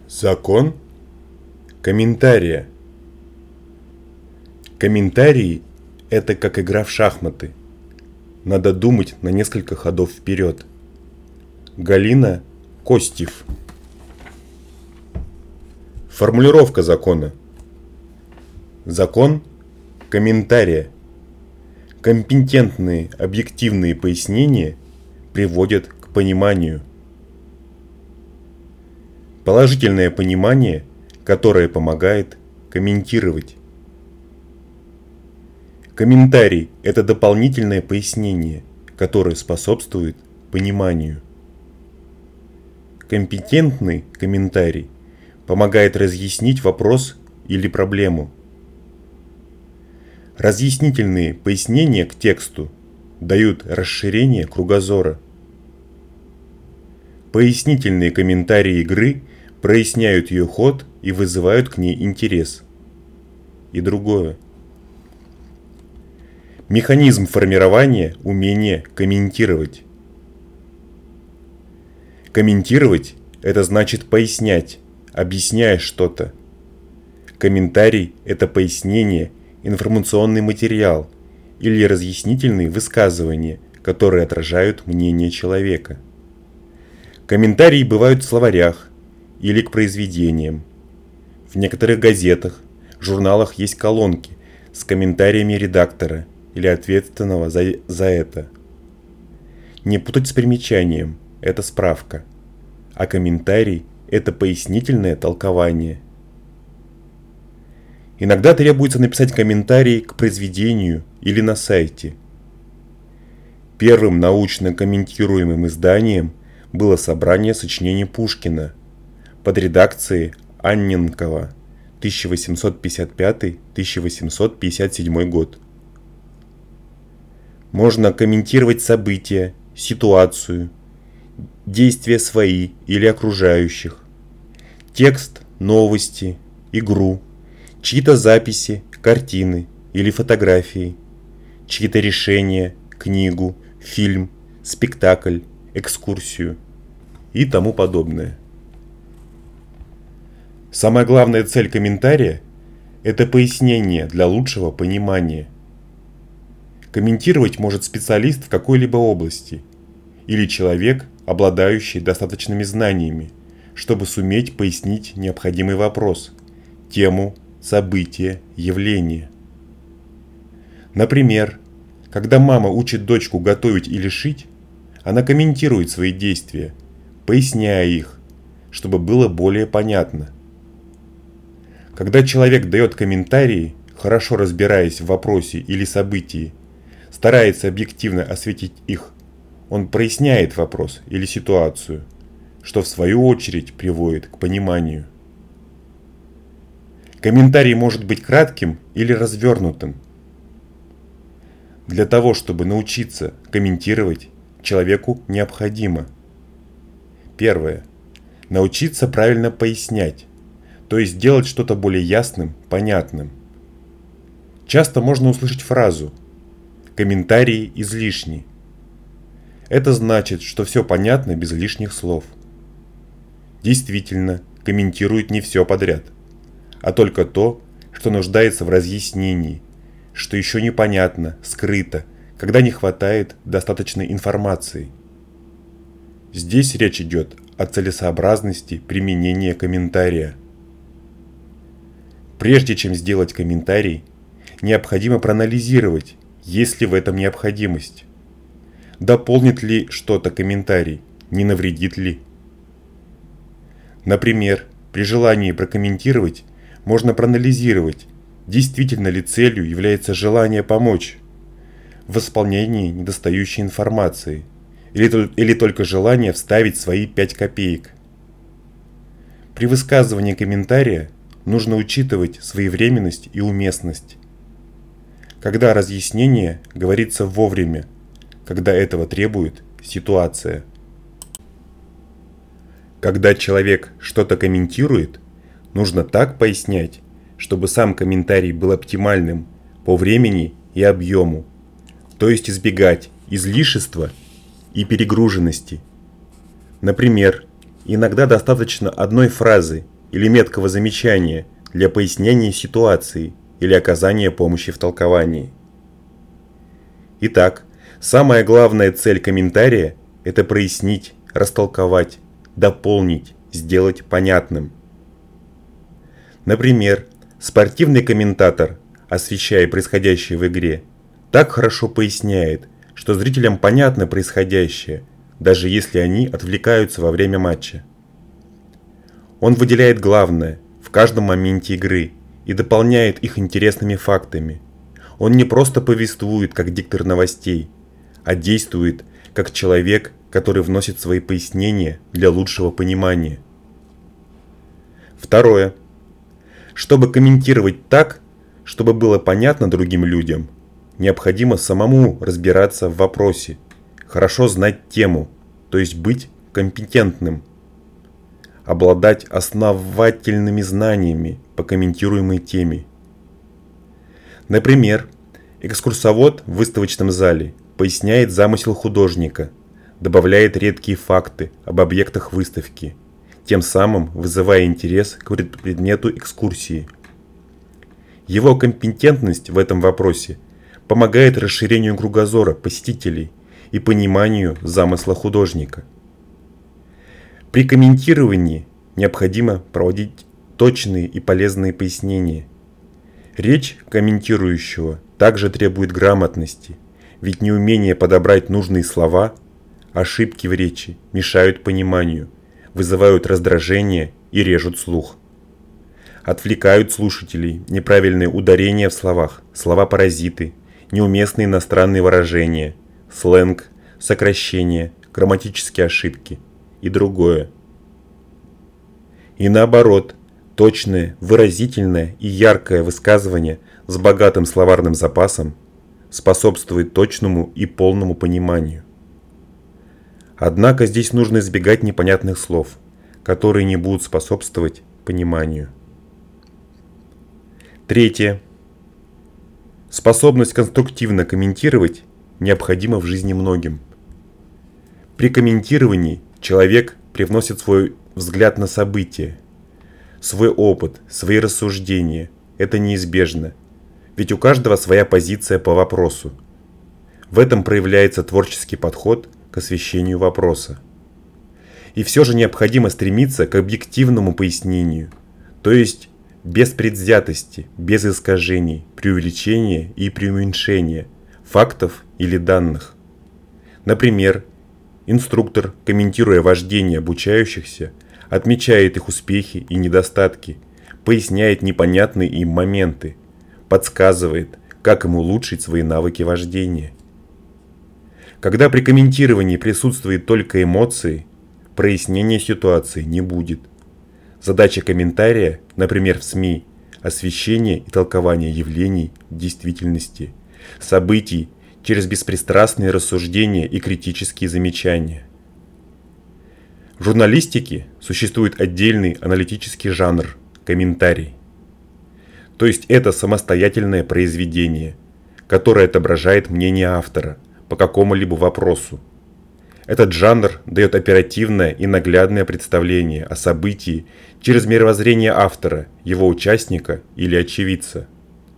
Закон комментария. Комментарии – это как игра в шахматы. Надо думать на несколько ходов вперед. Галина Костев. Формулировка закона. Закон комментария. Компетентные объективные пояснения приводят к пониманию. Положительное понимание, которое помогает комментировать. Комментарий – это дополнительное пояснение, которое способствует пониманию. Компетентный комментарий помогает разъяснить вопрос или проблему. Разъяснительные пояснения к тексту дают расширение кругозора. Пояснительные комментарии игры проясняют ее ход и вызывают к ней интерес. И другое. Механизм формирования умения комментировать. Комментировать – это значит пояснять, объясняя что-то. Комментарий – это пояснение, информационный материал или разъяснительные высказывания, которые отражают мнение человека. Комментарии бывают в словарях или к произведениям. В некоторых газетах, журналах есть колонки с комментариями редактора или ответственного за это. Не путать с примечанием – это справка, а комментарий – это пояснительное толкование. Иногда требуется написать комментарий к произведению или на сайте. Первым научно комментируемым изданием было собрание сочинений Пушкина под редакцией Анненкова 1855-1857 год. Можно комментировать события, ситуацию, действия свои или окружающих, текст, новости, игру, чьи-то записи, картины или фотографии, чьи-то решения, книгу, фильм, спектакль, экскурсию и тому подобное. Самая главная цель комментария – это пояснение для лучшего понимания. Комментировать может специалист в какой-либо области или человек, обладающий достаточными знаниями, чтобы суметь пояснить необходимый вопрос, тему, событие, явление. Например, когда мама учит дочку готовить или шить, она комментирует свои действия, поясняя их, чтобы было более понятно. Когда человек дает комментарии, хорошо разбираясь в вопросе или событии, старается объективно осветить их, он проясняет вопрос или ситуацию, что в свою очередь приводит к пониманию. Комментарий может быть кратким или развернутым. Для того, чтобы научиться комментировать, человеку необходимо: первое. Научиться правильно пояснять, то есть делать что-то более ясным, понятным. Часто можно услышать фразу «комментарии излишни». Это значит, что все понятно без лишних слов. Действительно, комментируют не все подряд, а только то, что нуждается в разъяснении, что еще непонятно, скрыто, когда не хватает достаточной информации. Здесь речь идет о целесообразности применения комментария. Прежде чем сделать комментарий, необходимо проанализировать, есть ли в этом необходимость. Дополнит ли что-то комментарий, не навредит ли. Например, при желании прокомментировать, можно проанализировать, действительно ли целью является желание помочь в восполнении недостающей информации, или только желание вставить свои 5 копеек. При высказывании комментария нужно учитывать своевременность и уместность. Когда разъяснение говорится вовремя, когда этого требует ситуация. Когда человек что-то комментирует, нужно так пояснять, чтобы сам комментарий был оптимальным по времени и объему, то есть избегать излишества и перегруженности. Например, иногда достаточно одной фразы или меткого замечания для пояснения ситуации или оказания помощи в толковании. Итак, самая главная цель комментария – это прояснить, растолковать, дополнить, сделать понятным. Например, спортивный комментатор, освещая происходящее в игре, так хорошо поясняет, что зрителям понятно происходящее, даже если они отвлекаются во время матча. Он выделяет главное в каждом моменте игры и дополняет их интересными фактами. Он не просто повествует как диктор новостей, а действует как человек, который вносит свои пояснения для лучшего понимания. Второе. Чтобы комментировать так, чтобы было понятно другим людям, необходимо самому разбираться в вопросе, хорошо знать тему, то есть быть компетентным, обладать основательными знаниями по комментируемой теме. Например, экскурсовод в выставочном зале поясняет замысел художника, добавляет редкие факты об объектах выставки, тем самым вызывая интерес к предмету экскурсии. Его компетентность в этом вопросе помогает расширению кругозора посетителей и пониманию замысла художника. При комментировании необходимо проводить точные и полезные пояснения. Речь комментирующего также требует грамотности, ведь неумение подобрать нужные слова, ошибки в речи мешают пониманию, вызывают раздражение и режут слух. Отвлекают слушателей неправильные ударения в словах, слова-паразиты, неуместные иностранные выражения, сленг, сокращения, грамматические ошибки и другое. И наоборот, точное, выразительное и яркое высказывание с богатым словарным запасом способствует точному и полному пониманию. Однако здесь нужно избегать непонятных слов, которые не будут способствовать пониманию. Третье. Способность конструктивно комментировать необходима в жизни многим. При комментировании человек привносит свой взгляд на события, свой опыт, свои рассуждения. Это неизбежно, ведь у каждого своя позиция по вопросу. В этом проявляется творческий подход к освещению вопроса. И все же необходимо стремиться к объективному пояснению, то есть без предвзятости, без искажений, преувеличения и преуменьшения фактов или данных. Например, инструктор, комментируя вождение обучающихся, отмечает их успехи и недостатки, поясняет непонятные им моменты, подсказывает, как им улучшить свои навыки вождения. Когда при комментировании присутствуют только эмоции, прояснения ситуации не будет. Задача комментария, например в СМИ, освещение и толкование явлений, действительности, событий через беспристрастные рассуждения и критические замечания. В журналистике существует отдельный аналитический жанр – комментарий. То есть это самостоятельное произведение, которое отображает мнение автора по какому-либо вопросу. Этот жанр дает оперативное и наглядное представление о событии через мировоззрение автора, его участника или очевидца.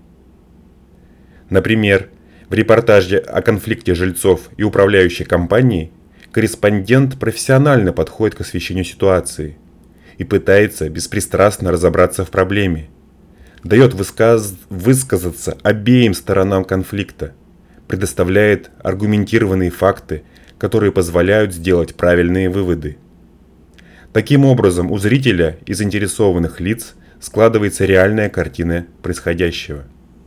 Например, в репортаже о конфликте жильцов и управляющей компании корреспондент профессионально подходит к освещению ситуации и пытается беспристрастно разобраться в проблеме, дает высказаться обеим сторонам конфликта, предоставляет аргументированные факты, которые позволяют сделать правильные выводы. Таким образом, у зрителя и заинтересованных лиц складывается реальная картина происходящего.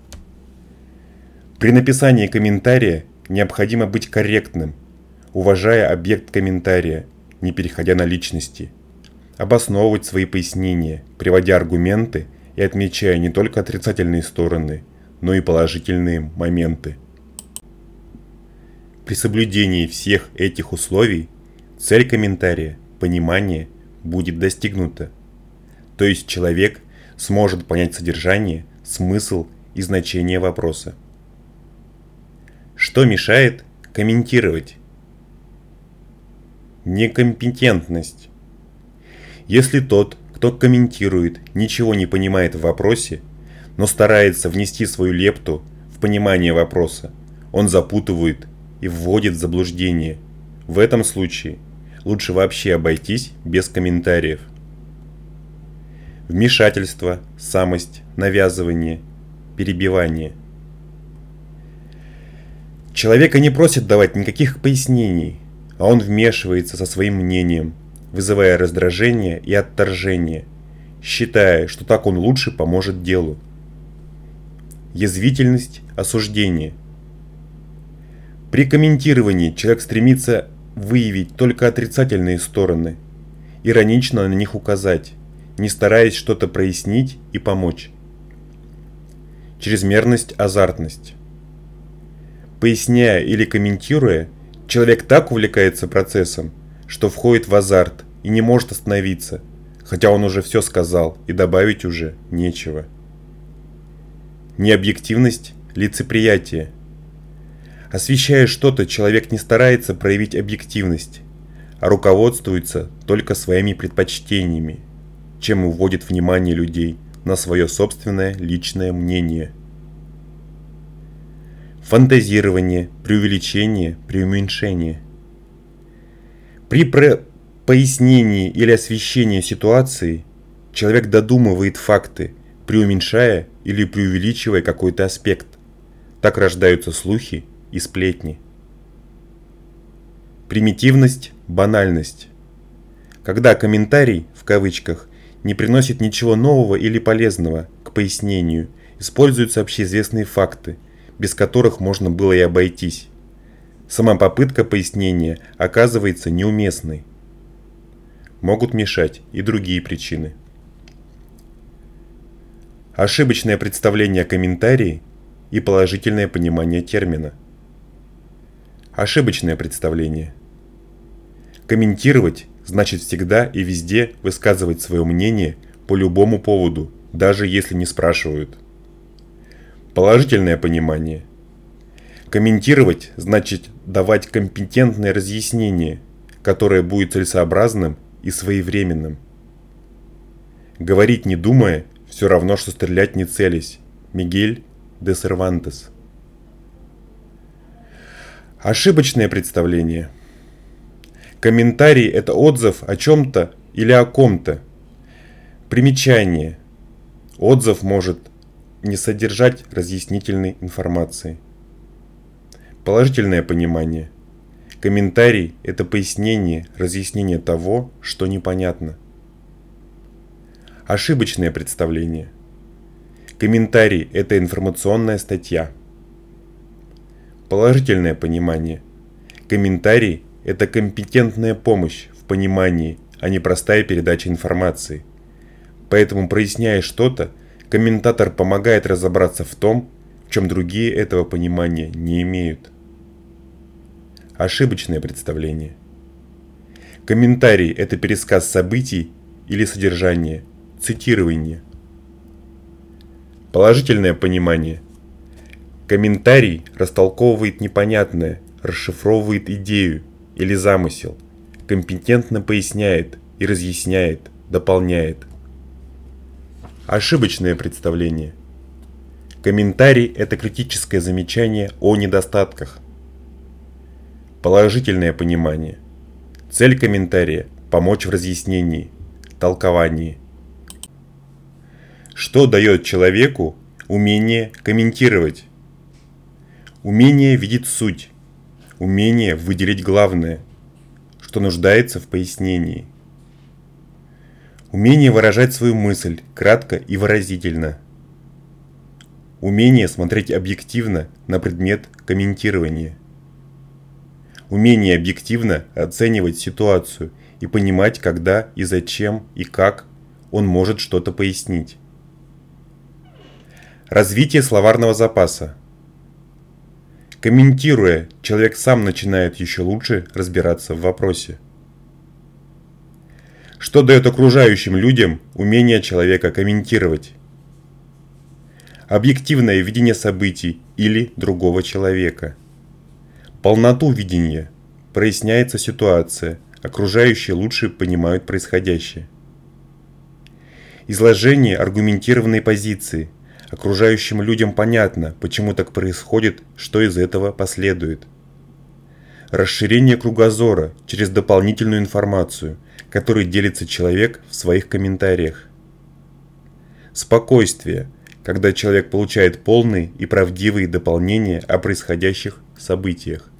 При написании комментария необходимо быть корректным, уважая объект комментария, не переходя на личности, обосновывать свои пояснения, приводя аргументы и отмечая не только отрицательные стороны, но и положительные моменты. При соблюдении всех этих условий цель комментария, понимание, будет достигнута. То есть человек сможет понять содержание, смысл и значение вопроса. Что мешает комментировать? Некомпетентность. Если тот, кто комментирует, ничего не понимает в вопросе, но старается внести свою лепту в понимание вопроса, он запутывает и вводит в заблуждение. В этом случае лучше вообще обойтись без комментариев. Вмешательство, самость, навязывание, перебивание. Человека не просят давать никаких пояснений, а он вмешивается со своим мнением, вызывая раздражение и отторжение, считая, что так он лучше поможет делу. Язвительность, осуждение. При комментировании человек стремится выявить только отрицательные стороны, иронично на них указать, не стараясь что-то прояснить и помочь. Чрезмерность, азартность. Поясняя или комментируя, человек так увлекается процессом, что входит в азарт и не может остановиться, хотя он уже все сказал и добавить уже нечего. Необъективность, лицеприятие. Освещая что-то, человек не старается проявить объективность, а руководствуется только своими предпочтениями, чем уводит внимание людей на свое собственное личное мнение. Фантазирование, преувеличение, преуменьшение. При пояснении или освещении ситуации человек додумывает факты, преуменьшая или преувеличивая какой-то аспект. Так рождаются слухи и сплетни. Примитивность, банальность. Когда комментарий, в кавычках, не приносит ничего нового или полезного к пояснению, используются общеизвестные факты, без которых можно было и обойтись. Сама попытка пояснения оказывается неуместной. Могут мешать и другие причины. Ошибочное представление о комментарии и положительное понимание термина. Ошибочное представление. Комментировать значит всегда и везде высказывать свое мнение по любому поводу, даже если не спрашивают. Положительное понимание. Комментировать значит давать компетентное разъяснение, которое будет целесообразным и своевременным. Говорить не думая – все равно, что стрелять не целясь. Мигель де Сервантес. Ошибочное представление. Комментарий – это отзыв о чем-то или о ком-то. Примечание. Отзыв может не содержать разъяснительной информации. Положительное понимание. Комментарий – это пояснение, разъяснение того, что непонятно. Ошибочное представление. Комментарий – это информационная статья. Положительное понимание. Комментарий – это компетентная помощь в понимании, а не простая передача информации. Поэтому, проясняя что-то, комментатор помогает разобраться в том, в чем другие этого понимания не имеют. Ошибочное представление. Комментарий – это пересказ событий или содержания, цитирование. Положительное понимание. Комментарий растолковывает непонятное, расшифровывает идею или замысел, компетентно поясняет и разъясняет, дополняет. Ошибочное представление. Комментарий – это критическое замечание о недостатках. Положительное понимание. Цель комментария – помочь в разъяснении, толковании. Что дает человеку умение комментировать? Умение видеть суть, умение выделить главное, что нуждается в пояснении. Умение выражать свою мысль кратко и выразительно. Умение смотреть объективно на предмет комментирования. Умение объективно оценивать ситуацию и понимать, когда и зачем и как он может что-то пояснить. Развитие словарного запаса. Комментируя, человек сам начинает еще лучше разбираться в вопросе. Что дает окружающим людям умение человека комментировать? Объективное видение событий или другого человека. Полноту видения. Проясняется ситуация, окружающие лучше понимают происходящее. Изложение аргументированной позиции. Окружающим людям понятно, почему так происходит, что из этого последует. Расширение кругозора через дополнительную информацию, которой делится человек в своих комментариях. Спокойствие, когда человек получает полные и правдивые дополнения о происходящих событиях.